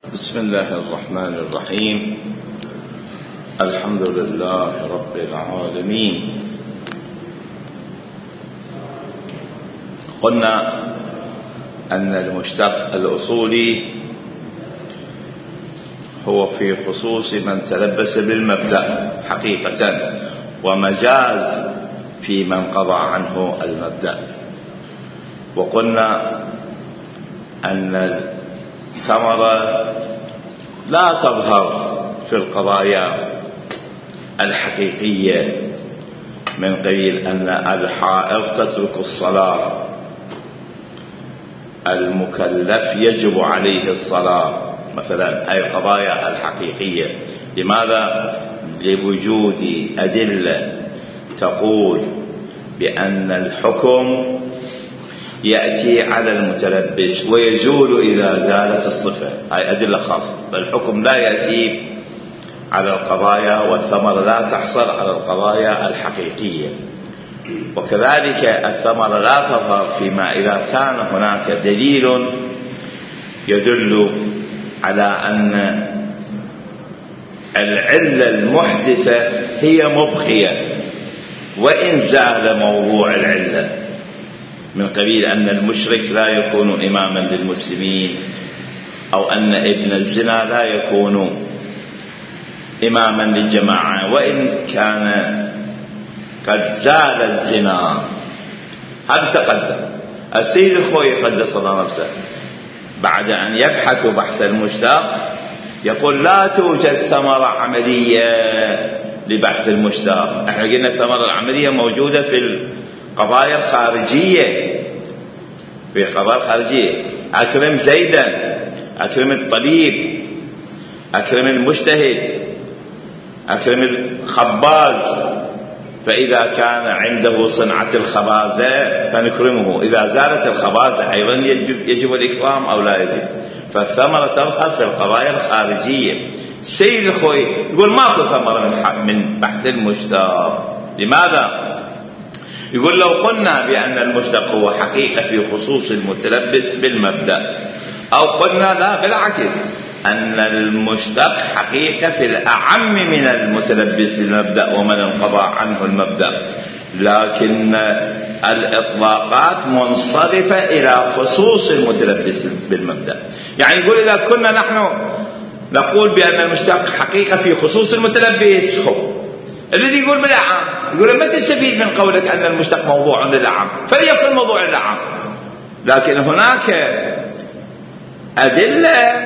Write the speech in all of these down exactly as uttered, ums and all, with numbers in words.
بسم الله الرحمن الرحيم. الحمد لله رب العالمين. قلنا أن المشتق الأصولي هو في خصوص من تلبس بالمبدأ حقيقة، ومجاز في من قضى عنه المبدأ. وقلنا أن الثمرة لا تظهر في القضايا الحقيقية من قبيل أن الحائض تترك الصلاة، المكلف يجب عليه الصلاة مثلا، أي القضايا الحقيقية. لماذا؟ لوجود أدلة تقول بأن الحكم يأتي على المتلبس ويزول إذا زالت الصفة، هاي أدلة خاصة. الحكم لا يأتي على القضايا، والثمرة لا تحصل على القضايا الحقيقية. وكذلك الثمرة لا تظهر فيما إذا كان هناك دليل يدل على أن العلة المحدثة هي مبقية وإن زال موضوع العلة، من قبيل أن المشرك لا يكون إماما للمسلمين، أو أن ابن الزنا لا يكون إماما للجماعة وإن كان قد زال الزنا. هذا تقدم. السيد الخوئي قدس الله نفسه بعد أن يبحث بحث المشتق يقول لا توجد ثمرة عملية لبحث المشتق. احنا قلنا الثمرة العملية موجودة في القضايا الخارجية، في القضايا الخارجية. أكرم زيدا، أكرم الطبيب، أكرم المجتهد، أكرم الخباز، فإذا كان عنده صنعة الخبازة فنكرمه. إذا زالت الخبازة أيضا يجب, يجب الإكرام أو لا يجب. فالثمرة تظهر في القضايا الخارجية. السيد الخوئي يقول ماكو ثمرة من, من بحث المشتق. لماذا؟ يقول لو قلنا بأن المشتق هو حقيقة في خصوص المتلبس بالمبدأ، أو قلنا لا بالعكس، أن المشتق حقيقة في الأعم من المتلبس بالمبدأ ومن انقضى عنه المبدأ، لكن الإطلاقات منصرفة إلى خصوص المتلبس بالمبدأ. يعني يقول إذا كنا نحن نقول بأن المشتق حقيقة في خصوص المتلبس، هو الذي يقول بالأعم يقول ما تستفيد من قولك أن المشتق موضوع للأعم، فليكن موضوع للأعم. لكن هناك أدلة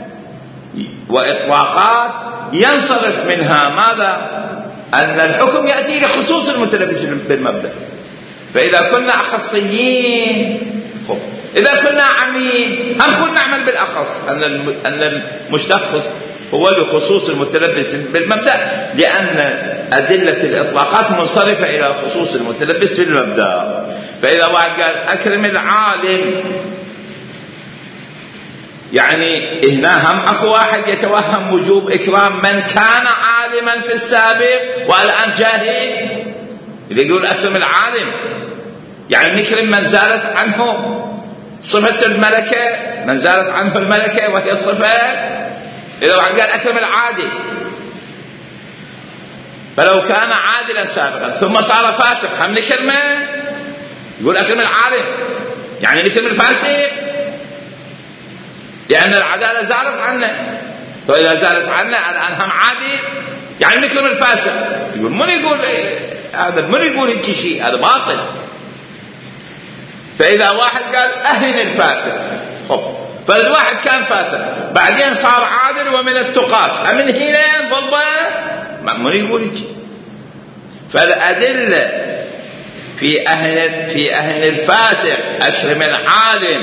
وإطلاقات ينصرف منها ماذا؟ أن الحكم يأتي لخصوص المتلبس بالمبدأ. فإذا كنا أخصيين، خب إذا كنا عامين هم كنا نعمل بالأخص، أن أن المشتق هو لخصوص المتلبس بالمبدأ، لأن أدلة الإطلاقات منصرفة إلى خصوص المتلبس بالمبدأ. فإذا واحد قال أكرم العالم، يعني هنا هم أكو واحد يتوهم وجوب إكرام من كان عالما في السابق والآن جاهل. إذا يقول أكرم العالم يعني نكرم من زالت عنه صفة الملكة، من زالت عنه الملكة وهي الصفة. إذا واحد قال أكرم العادل، فلو كان عادلا سابقا ثم صار فاسق هم نكرمه. يقول أكرم العالم يعني نكرم الفاسق، لأن العدالة زالت عنه. فإذا زالت عنه الآن هم عادل يعني نكرم الفاسق. يقول من يقول هذا؟ من يقول هيك شيء؟ هذا باطل. فإذا واحد قال أهن الفاسق، خب فالواحد كان فاسق بعدين صار عادل ومن التقاة، من هنا ضده من يقول هيك؟ فالأدلة في أهن في أهن الفاسق أكرم العالم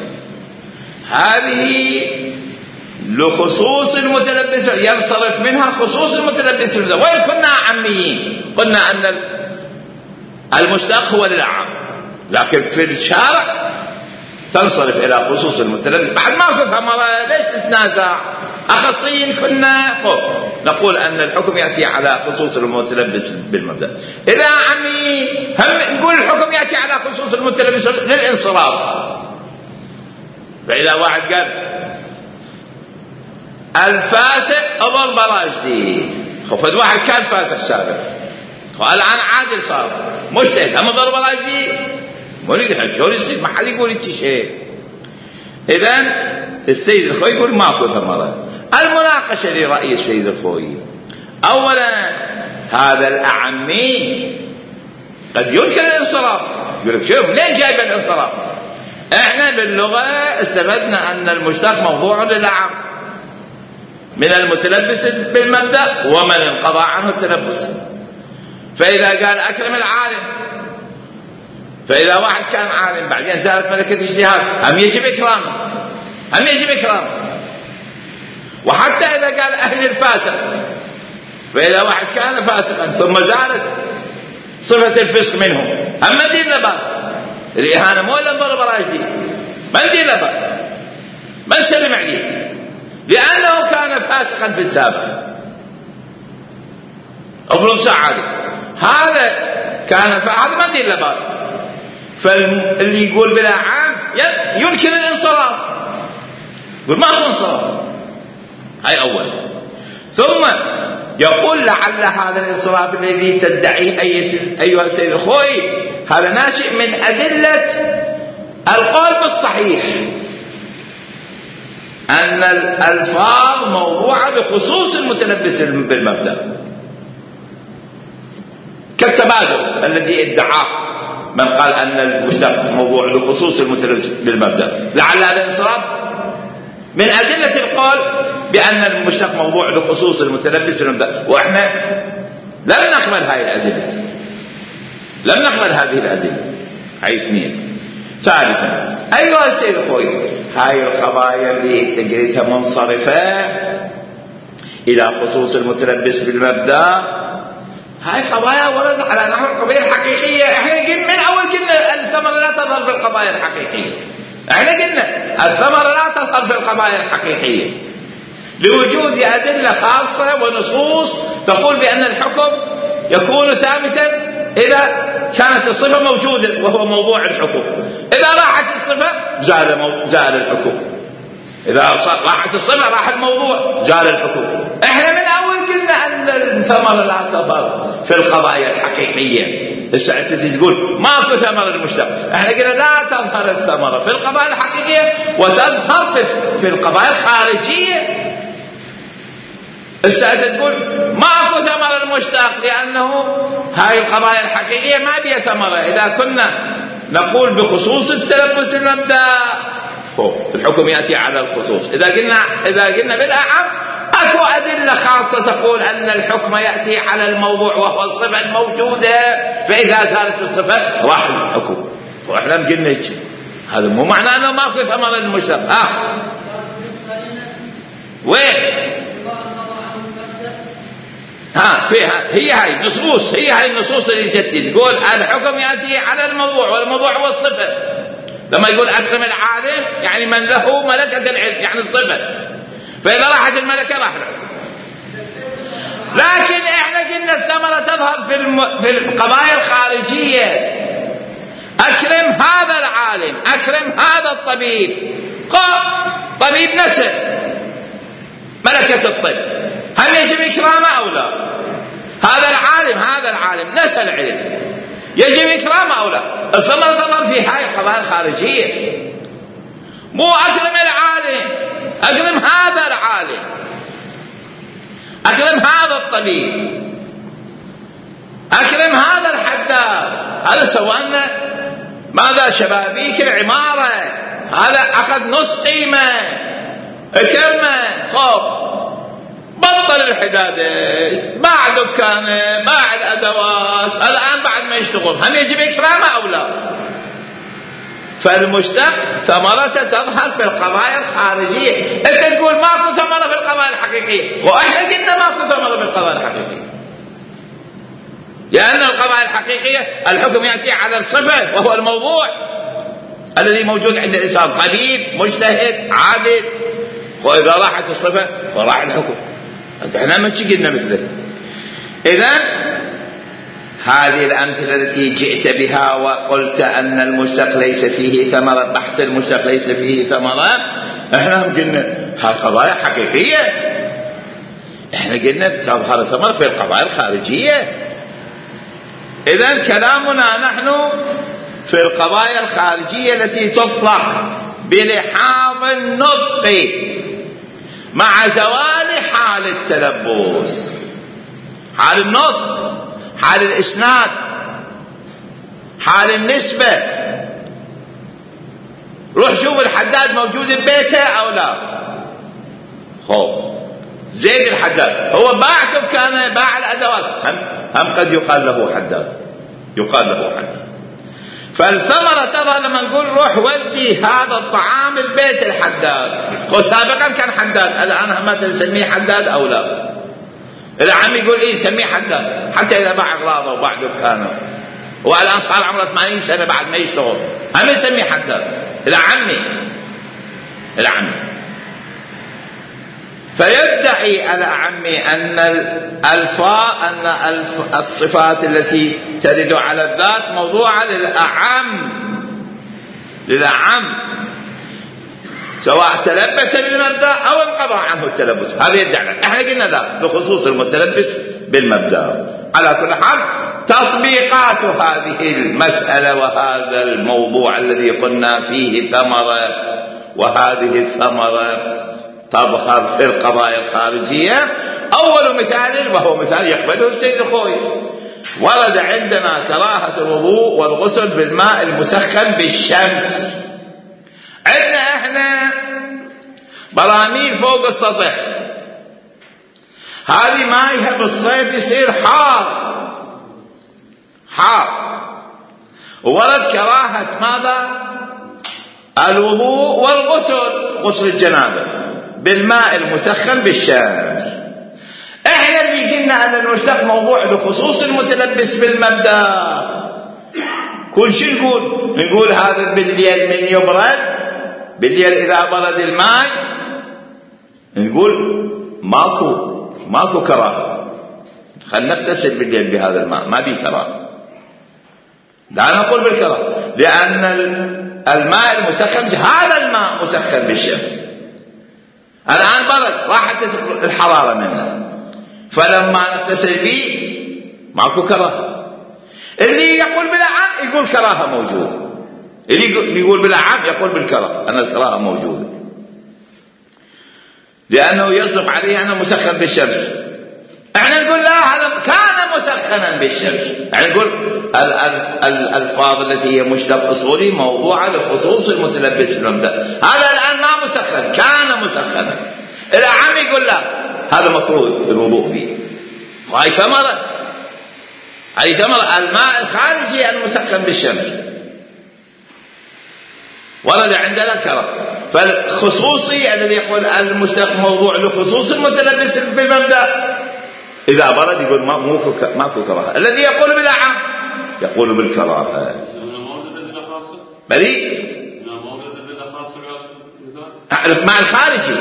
هذه لخصوص المتلبس، ينصرف منها خصوص المتلبس. وإن كنا عاميين قلنا أن المشتق هو للعام، لكن في الشارع تنصرف إلى خصوص المتلبس. بعد ما في ثمرة ليش تتنازع؟ أخصين كنا فوق نقول أن الحكم يأتي على خصوص المتلبس بالمبدأ. إذا عمي هم نقول الحكم يأتي على خصوص المتلبس للانصراف. فإذا واحد قال الفاسق أبو راشدي، خفت واحد كان فاسق سابق الآن عادل صار مجتهد، أما ضرب راشدي ما يقول شو يصير، ما حد يقول إنتي شيء. إذن السيد الخوي يقول ماكو ثمرة. المناقشة لرأي السيد الخوي، أولا هذا الأعمي قد ينكر الانصراف، يقول لك شوف لين جايب الانصراف؟ احنا باللغة استفدنا أن المشتق موضوع للأعم من المتلبس بالمبدأ ومن انقضى عنه التلبس. فإذا قال أكرم العالم، فإذا واحد كان عالم بعدين زالت ملكة اجتهاد هم يجب إكرامه، هم يجب إكرامه. وحتى إذا قال أهل الفاسق، فإذا واحد كان فاسقا ثم زالت صفة الفسق منه هم ما ندير له الإهانة، مو إلا ضرب راشدي ما ندير له ما نسلم عليه لأنه كان فاسقا في السابق. أفرض سعادة هذا كان هذا ما ندير له. فاللي يقول بلا عام ينكر الانصراف، يقول ما هو انصراف. هاي أول. ثم يقول لعل هذا الانصراف الذي تدعيه أيها السيد الخوي هذا ناشئ من أدلة القول بالصحيح أن الألفاظ موضوعة بخصوص المتلبس بالمبدأ، كالتبادل الذي ادعاه من قال أن المشتق موضوع بخصوص المتلبس بالمبدأ. لعل هذا الانصراف من أدلة القول بأن المشتق موضوع بخصوص المتلبس بالمبدأ، وإحنا لم نقبل هذه الأدلة، لم نقبل هذه الأدلة. هاي اثنين. ثالثا أيها السيد الخوي هاي القضايا اللي تجريتها منصرفة إلى خصوص المتلبس بالمبدأ هاي قضايا وردت على نحو القضية الحقيقية. احنا قلنا من أول قلنا الثمرة لا تظهر في القضايا الحقيقية، احنا قلنا الثمرة لا تظهر في القضايا الحقيقية لوجود أدلة خاصة ونصوص تقول بأن الحكم يكون ثابتا إذا كانت الصفة موجودة وهو موضوع الحكم، إذا راحت الصفة زال, مو... زال الحكم، إذا راحت الصفة راح الموضوع زال الحكم. احنا من أول قلنا أن الثمرة لا تظهر في القضايا الحقيقية. الساعة تقول ماكو ثمرة المشتق، احنا قلنا لا تظهر الثمرة في القضايا الحقيقية وتظهر في, في القضايا الخارجية. الساعة تقول ماكو ثمرة المشتق لأنه هاي القضايا الحقيقية ما بيها ثمرة. إذا كنا نقول بخصوص التلبس المبدأ الحكم يأتي على الخصوص. إذا قلنا إذا قلنا بالأعم أكو أدلة خاصة تقول أن الحكم يأتي على الموضوع وهو الصفة الموجودة، فإذا زالت الصفة راح الحكم. وإحنا قلنا هذا مو معناه أنه ماكو ثمرة المشتق. آه وين ها فيها هي هاي نصوص، هي هاي النصوص اللي جت تقول الحكم يأتي على الموضوع والموضوع هو الصفة. لما يقول أكرم العالم يعني من له ملكة العلم يعني الصفة، فإذا راحت الملكة راح الحكم. لكن احنا قلنا الثمرة تظهر في, الم... في القضايا الخارجية. أكرم هذا العالم، أكرم هذا الطبيب. قال طبيب نسل ملكة الطب، هل يجب إكرامه أو لا؟ هذا العالم هذا العالم نسل العلم، يجب إكرامه أو لا؟ الثمرة تظهر في هاي القضايا الخارجية. مو أكرم العالم، أكرم هذا العالم، أكرم هذا الطبيب، أكرم هذا الحداد. هذا سوانا ماذا شبابيك العمارة، هذا أخذ نص قيمة، اكرمه. خب بطل الحدادة، باع دكانه، باع الأدوات، الآن بعد ما يشتغل هل يجب إكرامه أو لا؟ فالمشتق ثمرته تظهر في القضايا الخارجية. أنت تقول ماكو ثمرة في القضايا الحقيقية، وإحنا قلنا ماكو ثمرة في القضايا الحقيقية، لأن القضايا الحقيقية الحكم يأتي على الصفة وهو الموضوع الذي موجود عند الإنسان، طبيب مجتهد عادل. وإذا راحت الصفة فراح الحكم. احنا ما قلنا مثلك. إذن هذه الأمثلة التي جئت بها وقلت أن المشتق ليس فيه ثمرة، بحث المشتق ليس فيه ثمرة، احنا هم قلنا هاي قضايا حقيقية. احنا قلنا تظهر الثمرة في القضايا الخارجية. إذن كلامنا نحن في القضايا الخارجية التي تطلق بلحاظ النطق مع زوال حال التلبس، حال النطق، حال الإسناد، حال النسبة. روح شوف الحداد موجود ببيته أو لا. خوف زيد الحداد هو باع دكانه، باع الأدوات، هم, هم قد يقال له حداد، يقال له حداد. فالثمرة ترى لما نقول روح ودي هذا الطعام البيت الحداد، هو سابقا كان حداد، الآن ما تسميه حداد أو لا. العم يقول إيه سميه حداد، حتى إذا باع أغراضه وباع دكانه، والآن صار عمره ثمانين سنة بعد ما يشتغل، هم يسميه حداد. العمي العمي فيدعي الأعمي أن الألفاء أن الف الصفات التي ترد على الذات موضوعة للأعم للأعم سواء تلبس بالمبدأ أو انقضى عنه التلبس. هذا يدعي. احنا قلنا لا بخصوص المتلبس بالمبدأ. على كل حال تطبيقات هذه المسألة وهذا الموضوع الذي قلنا فيه ثمرة، وهذه الثمرة تظهر في القضايا الخارجية. أول مثال وهو مثال يقبله السيد الخوي، ورد عندنا كراهة الوضوء والغسل بالماء المسخن بالشمس. عندنا احنا براميل فوق السطح، هذه مايها بالصيف يصير حار حار. وورد كراهة ماذا؟ الوضوء والغسل، غسل الجنابة بالماء المسخن بالشمس. احنا اللي قلنا ان المشتق موضوع بخصوص المتلبس بالمبدأ. كل شيء نقول نقول هذا بالليل من يبرد، بالليل اذا برد الماء نقول ماكو ماكو كراهه، خلنا نغتسل بالليل بهذا الماء، ما بيه كراهه. لا نقول بالكراهه، لان الماء المسخن هذا الماء مسخن بالشمس، الآن برد راحت الحرارة منه، فلما نغتسل به ماكو كراهة. اللي يقول بالأعم يقول كراهة موجودة، اللي يقول بالأعم يقول بالكراهة أن الكراهة موجودة، لأنه يصدق عليه أنه مسخن بالشمس. احنا نقول لا هذا كان مسخنا بالشمس. احنا نقول الألفاظ التي هي مشتق أصولي موضوعة لخصوص المتلبس بالمبدأ. هذا الآن ما مسخن، كان مسخنا. الأعم يقول لا هذا مكروه الوضوء به. وهي ثمرة، هي ثمرة الماء الخارجي المسخن بالشمس ورد عندنا كراهة. فالخصوصي الذي يقول المشتق موضوع لخصوص المتلبس بالمبدأ إذا برد يقول ماكو كراهة. الذي يقول بالأعم يقول بالكراهة. بلي الماء الخارجي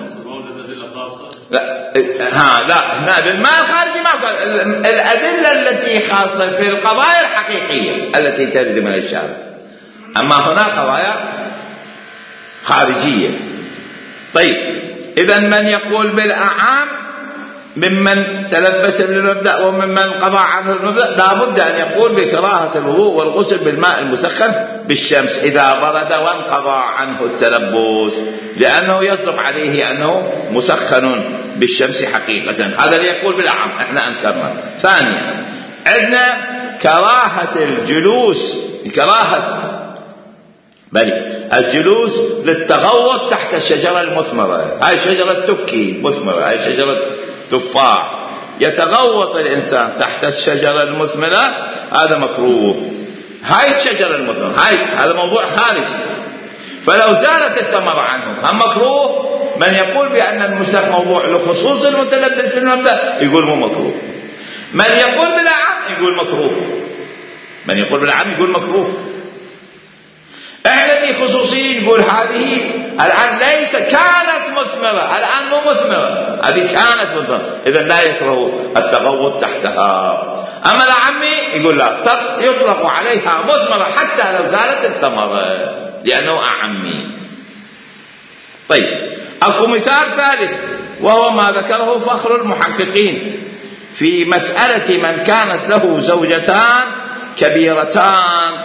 لا ها لا هنا بالماء الخارجي ماكو. الأدلة التي خاصة في القضايا الحقيقية التي ترد من الشارع، أما هنا قضايا خارجية. طيب إذا من يقول بالأعام ممن تلبس بالمبدأ وممن قضى عنه المبدأ لا بد أن يقول بكراهة الوضوء والغسل بالماء المسخن بالشمس إذا برد وانقضى عنه التلبس، لأنه يصدق عليه أنه مسخن بالشمس حقيقة. هذا اللي يقول بالأعم، احنا أنكرنا. ثانيا عندنا كراهة الجلوس، كراهة بلي الجلوس للتغوط تحت الشجرة المثمرة. هاي شجرة تكي مثمرة، هاي شجرة تفاح، يتغوط الإنسان تحت الشجرة المثمرة، هذا مكروه. هاي الشجرة المثمرة هاي هذا موضوع خارجي، فلو زالت الثمرة عنه هم مكروه. من يقول بأن المشتق موضوع لخصوص المتلبس بالمبدأ يقول مو مكروه. من يقول بالأعم يقول مكروه، من يقول بالأعم يقول مكروه. احنا اللي خصوصيين نقول هذه الآن ليس كانت مثمرة، الآن مو مثمرة، هذه كانت مثمرة، إذا لا يكره التغوط تحتها. أما الأعمي يقول لا يطلق عليها مثمرة حتى لو زالت الثمرة لأنه أعمي. طيب أكو مثال ثالث وهو ما ذكره فخر المحققين في مسألة من كانت له زوجتان كبيرتان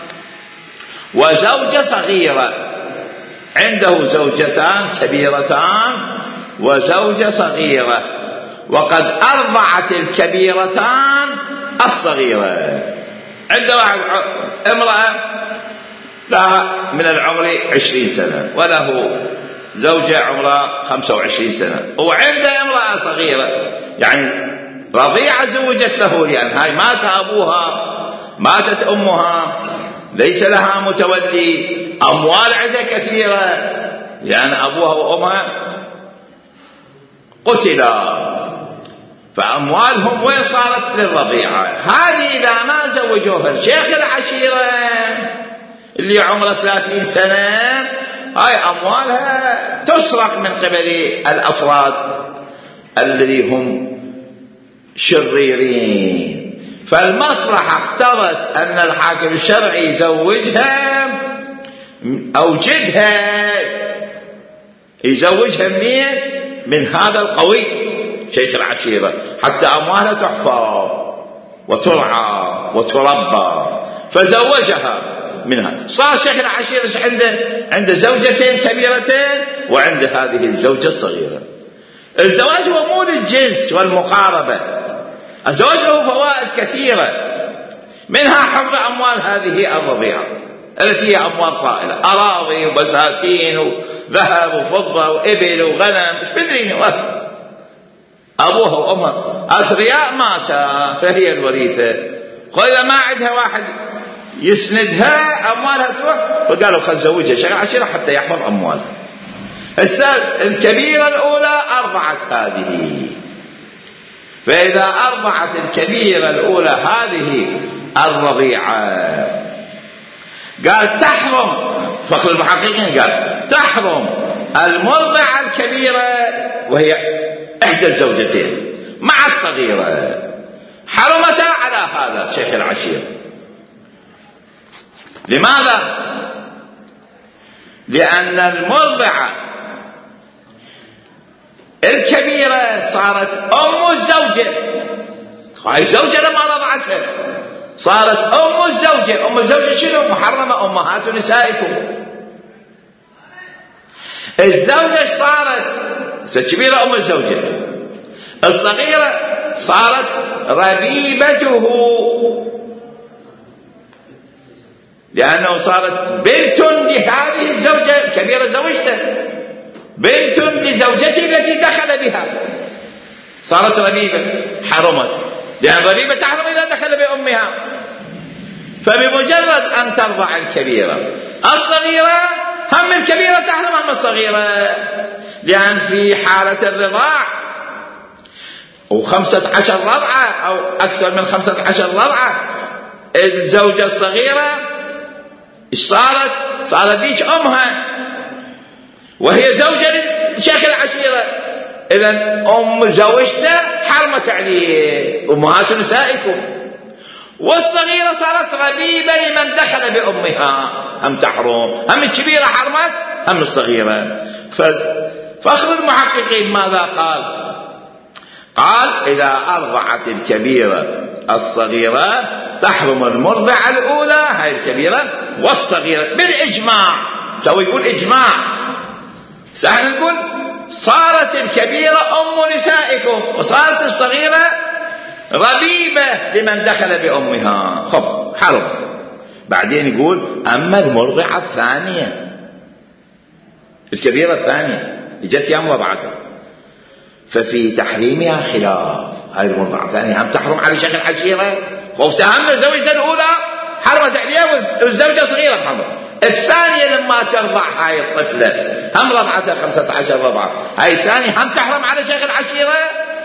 وزوجة صغيرة. عنده زوجتان كبيرتان وزوجة صغيرة، وقد أرضعت الكبيرتان الصغيرة. عنده امرأة لها من العمر عشرين سنة وله زوجة عمرها خمسة وعشرين سنة، وعنده امرأة صغيرة يعني رضيعة زوجت له، لأن هاي مات أبوها ماتت أمها ليس لها متولي، أموال عندها كثيرة لأن أبوها وأمها قتلا، فأموالهم وين صارت للرضيعة. هذه إذا ما زوجوها الشيخ العشيرة اللي عمره ثلاثين سنة، هاي أموالها تسرق من قبل الأفراد الذي هم شريرين. فالمصلحة اقتضت أن الحاكم الشرعي يزوجها أو جدها يزوجها منين؟ من هذا القوي شيخ العشيرة، حتى أموالها تحفظ وترعى وتربى، فزوجها منها. صار شيخ العشيرة عنده عنده زوجتين كبيرتين وعنده هذه الزوجة الصغيرة. الزواج هو مو للجنس والمقاربة، الزواج له فوائد كثيرة، منها حفظ أموال هذه الرضيعة التي هي أموال طائلة، أراضي وبساتين وذهب وفضة وإبل وغنم، مش بدرين أبوها وأمها أثرياء ماتا فهي الوريثة، وإذا ما عندها واحد يسندها أموالها تروح، فقالوا خل زوجها شيخ العشيرة حتى يحفظ أموالها. الكبيرة الأولى أرضعت هذه، فإذا أرضعت الكبيرة الأولى هذه الرضيعة قال تحرم، فخر المحققين قال تحرم المرضعة الكبيرة وهي إحدى الزوجتين مع الصغيرة، حرمتا على هذا شيخ العشير. لماذا؟ لأن المرضعة الكبيرة صارت أم الزوجة، هاي الزوجة لما رضعتها صارت أم الزوجة. أم الزوجة شنو؟ محرمة أمهات نسائكم. الزوجة صارت كبيرة أم الزوجة، الصغيرة صارت ربيبته، لأنه صارت بنت لهذه الزوجة الكبيرة زوجته، بنت لزوجته التي دخل بها، صارت ربيبة حرمت، لأن ربيبة تحرم إذا دخل بأمها. فبمجرد أن ترضع الكبيرة الصغيرة هم الكبيرة تحرم هم الصغيرة، لأن في حالة الرضاع وخمسة عشر رضعة أو أكثر من خمسة عشر رضعة الزوجة الصغيرة إيش صارت؟ صارت ذيك أمها وهي زوجة لشيخ العشيرة، إذن أم زوجته حرمت عليه أمهات نسائكم. والصغيرة صارت ربيبة لمن دخل بأمها، هم تحرم، هم الكبيرة حرمت هم الصغيرة. فخر المحققين ماذا قال؟ قال إذا أرضعت الكبيرة الصغيرة تحرم المرضعة الأولى هاي الكبيرة والصغيرة بالإجماع. سوي يقول إجماع، سهل نقول صارت الكبيرة أم نسائكم وصارت الصغيرة ربيبة لمن دخل بأمها، خب حرمت. بعدين يقول أما المرضعة الثانية الكبيرة الثانية جت يوم وضعتها ففي تحريمها خلاف. هاي المرضعة الثانية هم تحرم على شيخ العشيرة، وافتهمنا زوجة الأولى حرمت عليها والزوجة صغيرة حرمت. الثانية لما ترضع هاي الطفلة هم رضعتها خمسة عشر رضعة، هاي الثانية هم تحرم على شيخ العشيرة.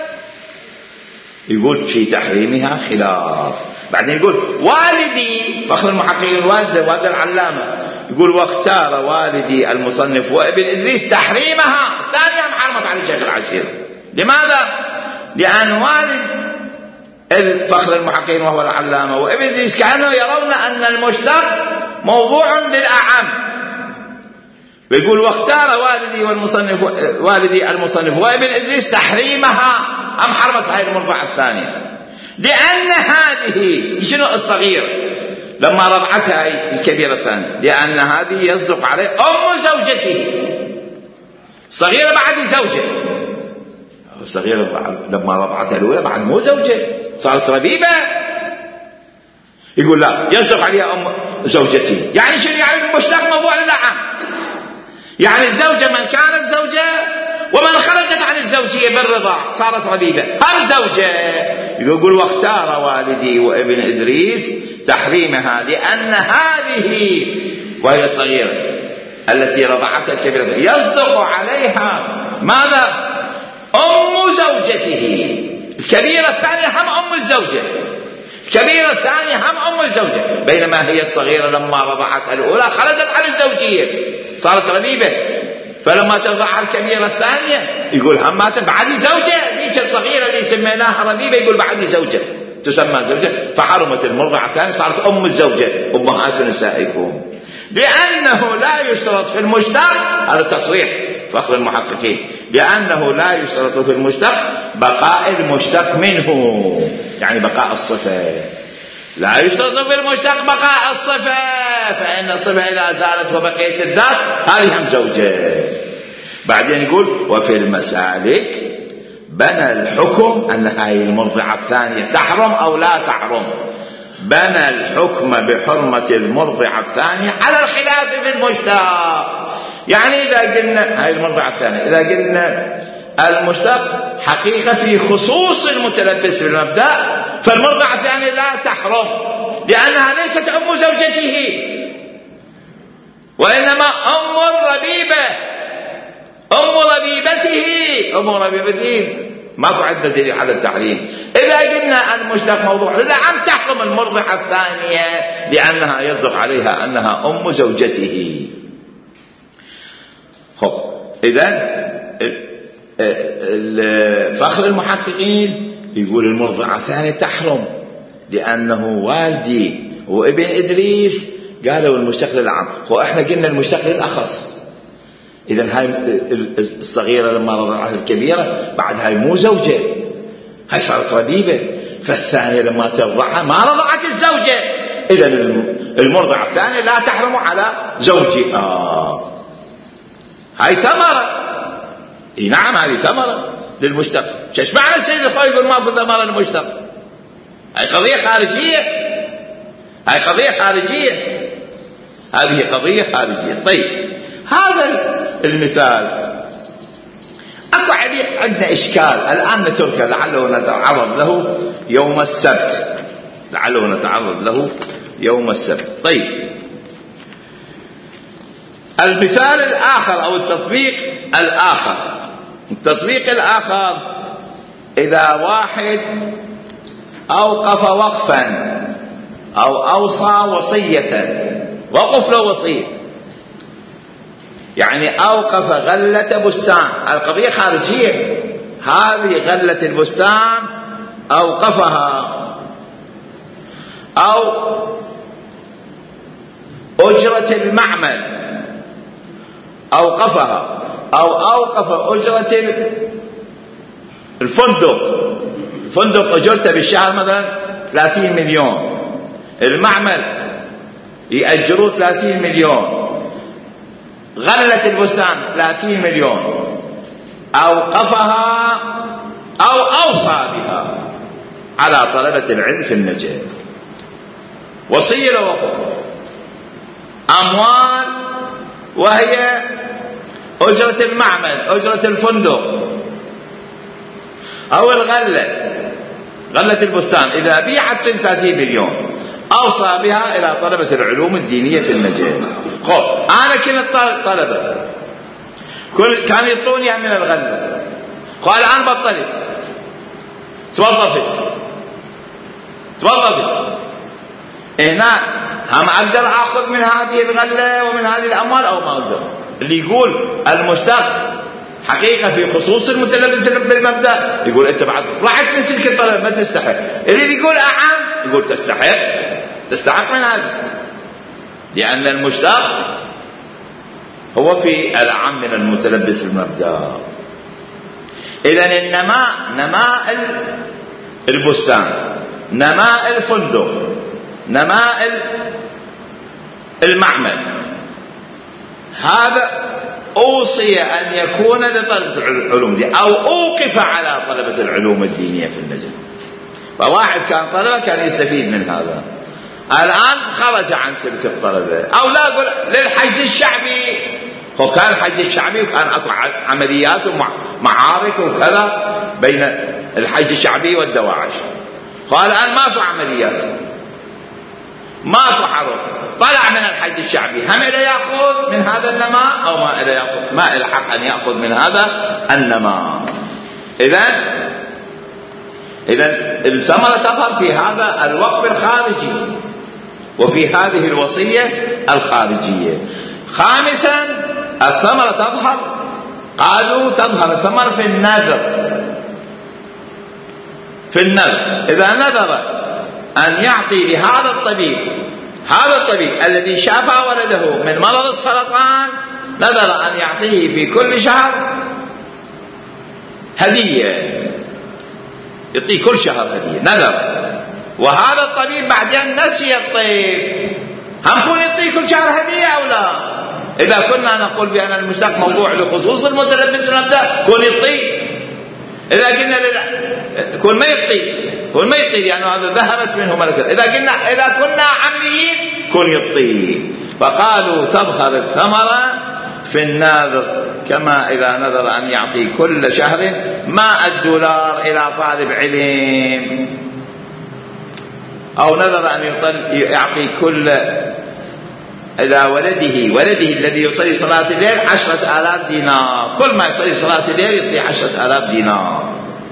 يقول في تحريمها خلاف. بعدين يقول والدي فخر المحققين والده والد العلامة يقول واختار والدي المصنف وابن إدريس تحريمها الثانية هم حرمت على شيخ العشيرة. لماذا؟ لأن والد الفخر المحققين وهو العلامة وابن إدريس كانوا يرون أن المشتق موضوع للأعم، ويقول واختار والدي والمصنف والدي المصنف وابن إدريس تحريمها أم حرمت هذه المرضعة الثانية، لأن هذه شنو الصغير لما رضعتها الكبيرة الثانية، لأن هذه يصدق عليه أم زوجته، صغيرة بعد زوجة، صغيرة لما رضعتها الأولى بعد مو زوجة صارت ربيبة، يقول لا يصدق عليها أم زوجته. يعني شنو؟ يعني المشتق موضوع للعام، يعني الزوجة من كانت زوجة ومن خرجت عن الزوجية بالرضاع صارت ربيبة هم زوجة. يقول واختار والدي وابن إدريس تحريمها لأن هذه وهي صغيرة التي رضعتها الكبيرة يصدق عليها ماذا؟ أم زوجته. الكبيرة الثانية هم أم الزوجة، الكبيرة الثانية هم أم الزوجة، بينما هي الصغيرة لما رضعتها الأولى خرجت عن الزوجية صارت ربيبة، فلما ترضعها الكبيرة الثانية يقول همات بعد زوجة، ذيك الصغيرة اللي سميناها ربيبة يقول بعد زوجة تسمى زوجة، فحرمت المرضعة الثانية صارت أم الزوجة أمهات نسائكم. لأنه لا يشترط في المشتق، هذا تصريح فخر المحققين، لأنه لا يشترط في المشتق بقاء المشتق منه، يعني بقاء الصفة، لا يشترط في المشتق بقاء الصفة، فإن الصفة إذا زالت وبقيت الذات هذه هم زوجة. بعدين يقول وفي المسالك بنى الحكم أن هذه المرضعة الثانية تحرم أو لا تحرم، بنى الحكم بحرمة المرضعة الثانية على الخلاف في المشتق. يعني إذا قلنا هاي المرضعة الثانية، إذا قلنا المشتق حقيقة في خصوص المتلبس بالمبدأ، فالمرضعة الثانية لا تحرم لأنها ليست أم زوجته وإنما أم الربيبة، أم ربيبته، أم ربيبته ماكو عندنا دليل على التحريم. إذا قلنا المشتق موضوع للعام تحرم المرضعة الثانية لأنها يصدق عليها أنها أم زوجته. خب إذن فخر المحققين يقول المرضعة الثانية تحرم لأنه والدي وابن إدريس قالوا المشتق للعام، وإحنا قلنا المشتق للأخص. إذن هاي الصغيرة لما رضعت الكبيرة بعد هاي مو زوجة، هاي صارت ربيبة، فالثانية لما ترضعها ما رضعت الزوجة، إذن المرضعة الثانية لا تحرم على زوجها. هاي ثمرة، إيه نعم هذه ثمرة للمشتق. شاش معنى السيد الخوي يقول ماكو ثمرة للمشتق؟ هاي قضية خارجية، هاي قضية خارجية، هذه قضية خارجية. طيب هذا المثال أكو عليه عندنا إشكال الآن نتركه لعله نتعرض له يوم السبت، لعله نتعرض له يوم السبت. طيب المثال الآخر أو التطبيق الآخر، التطبيق الآخر إذا واحد أوقف وقفا أو أوصى وصية، وقف له وصية، يعني أوقف غلة بستان، القضية خارجية، هذه غلة البستان أوقفها، أو أجرة المعمل أوقفها، أو أوقف أجرة الفندق، الفندق أجرته بالشهر مثلا ثلاثين مليون، المعمل يأجروه ثلاثين مليون، غلة البستان ثلاثين مليون، أوقفها أو أوصى بها على طلبة العلم في النجاة، وصية لوقف أموال وهي أجرة المعمل، أجرة الفندق، أو الغلة، غلة البستان إذا بيعت ثلاثين مليون أوصى بها إلى طلبة العلوم الدينية في النجاة. خب أنا كنت طلبة كل كان يعطوني من الغلة، قال الآن بطلت، توظفت توظفت هنا، هم أقدر أخذ من هذه الغلة ومن هذه الأموال أو ما أقدر؟ اللي يقول المشتق حقيقة في خصوص المتلبس بالمبدأ يقول أنت بعد طلعت من سلك الطلب ما تستحق، اللي يقول أعم يقول تستحق، تستحق من هذا، لأن المشتق هو في الأعم من المتلبس بالمبدأ. إذن النماء نماء البستان، نماء الفندق، نماء المعمل، هذا أوصي أن يكون لطلبة العلوم دي، أو أوقف على طلبة العلوم الدينية في النجف. فواحد كان طلبة كان يستفيد من هذا، الآن خرج عن سلك الطلبة. أو لا أقول للحج الشعبي، هو كان الحج الشعبي وكان أكو عمليات ومعارك وكذا بين الحج الشعبي والدواعش، قال الآن ما في عمليات، ما في حرب، طلع من الحج الشعبي، هم إلى يأخذ من هذا النماء أو ما إلى يأخذ؟ ما إلى حق أن يأخذ من هذا النماء. إذن إذن الثمرة تظهر في هذا الوقف الخارجي وفي هذه الوصية الخارجية. خامسا الثمرة تظهر، قالوا تظهر الثمرة في النذر. في النذر إذا نذر أن يعطي لهذا الطبيب، هذا الطبيب الذي شافى ولده من مرض السرطان، نذر أن يعطيه في كل شهر هدية، يعطيه كل شهر هدية نذر. وهذا الطبيب بعدين نسي الطيب، هم كون يعطيه كل شهر هدية أو لا؟ إذا كنا نقول بأن المشتق موضوع لخصوص المتلبس بالمبدأ كون يعطيه، إذا قلنا كون ما يعطيه، كون ما يعطيه لأنه يعني هذا ذهبت منه ملكة. إذا قلنا إذا كنا عميين كون يعطيه. فقالوا تظهر الثمرة في الناذر، كما إذا نذر أن يعطي كل شهر ماء الدولار إلى طالب علم، أو نذر أن يعطي كل إلى ولده ولده الذي يصلي صلاة الليل عشرة آلاف دينار، كل ما يصلي صلاة الليل يعطي عشرة آلاف دينار.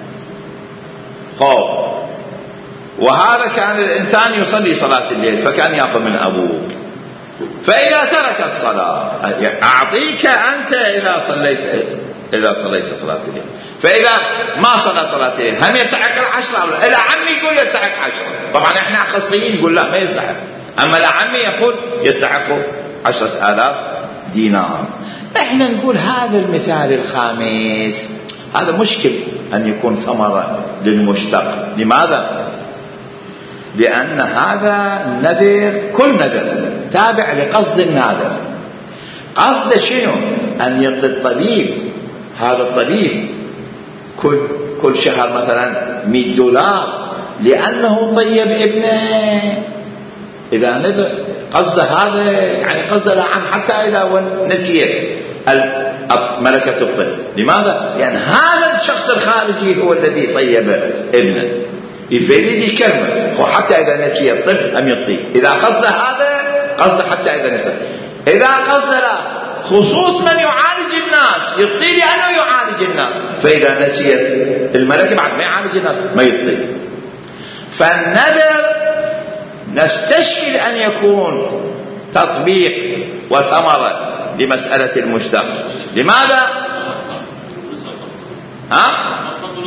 خوف. وهذا كان الإنسان يصلي صلاة الليل فكان يأخذ من أبوه، فإذا ترك الصلاة أعطيك أنت إذا صليت إذا صليت صلاة الليل، فإذا ما صلى صلاة الليل هم يستحق العشرة أو لا؟ إلى عمي يقول يستحق عشرة، طبعا إحنا أخصيين نقول لا ما يستحق، أما لعمي يقول يستحق عشرة آلاف دينار. إحنا نقول هذا المثال الخامس هذا مشكل أن يكون ثمرة للمشتق. لماذا؟ لأن هذا نذر، كل نذر تابع لقصد الناذر. قصد شنو؟ أن يعطي الطبيب، هذا الطبيب كل كل شهر مثلا مئة دولار لأنه طيب ابنه. إذا نذر قصد هذا يعني قصد العام حتى إذا نسيت ملكة الطب. لماذا؟ لأن هذا الشخص الخارجي هو الذي طيب ابنه، يريد يكرمه، وحتى إذا نسي الطب أم يعطيه. إذا قصد هذا قصد حتى إذا نسي. إذا قصد لا خصوص من يعالج الناس يعطيه لأنه يعالج الناس، فإذا نسي الملكة بعد ما يعالج الناس ما يعطيه. فالنذر نستشكل أن يكون تطبيق وثمرة لمسألة المشتق. لماذا؟ ها؟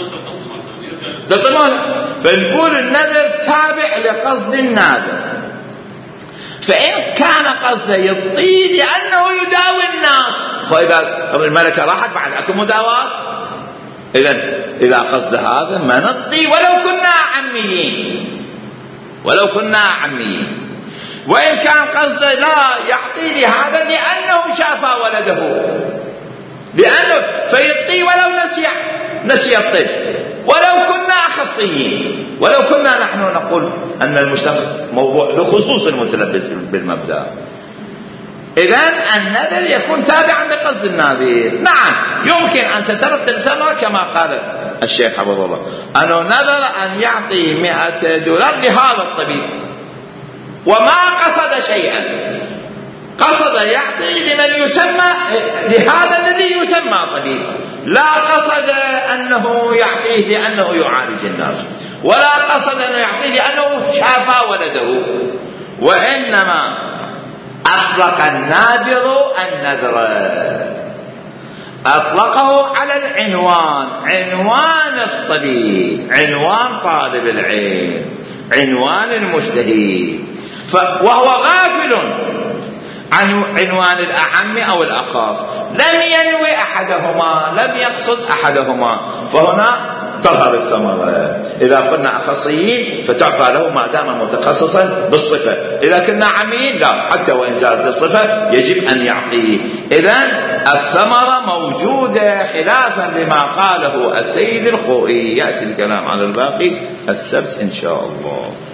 فنقول النذر تابع لقصد الناذر. فإن كان قصده يطي لأنه يداوي الناس، فإذا الملكة راحت بعد أكو مداواة، إذن إذا قصد هذا ما نطي ولو كنا عميين، ولو كنا عميين. وإن كان قصده لا يعطي لهذا لأنه شافى ولده، لأنه فيطي ولو نسي نسي الطب، ولو كنا أخصيين، ولو كنا نحن نقول أن المشتق موضوع لخصوص المتلبس بالمبدأ. إذن النذر يكون تابعا لقصد الناذر. نعم يمكن أن تترتب ثمرة كما قال الشيخ حفظه الله، أنه نذر أن يعطي مئة دولار لهذا الطبيب وما قصد شيئا، قصد يعطي لمن يسمى لهذا الذي يسمى طبيب، لا قصد أنه يعطيه لأنه يعالج الناس، ولا قصد أنه يعطيه لأنه شافى ولده، وإنما أطلق الناذر النذر، أطلقه على العنوان، عنوان الطبيب، عنوان طالب العلم، عنوان المجتهد، وهو غافل عن عنوان الأعم أو الأخص، لم ينوي أحدهما، لم يقصد أحدهما، فهنا تظهر الثمرة. إذا كنا أخصيين فتعطى له ما دام متخصصا بالصفة، إذا كنا عامين لا، حتى وإن زادت الصفة يجب أن يعطيه. إذن الثمرة موجودة خلافا لما قاله السيد الخوئي. يأتي الكلام على الباقي السبت إن شاء الله.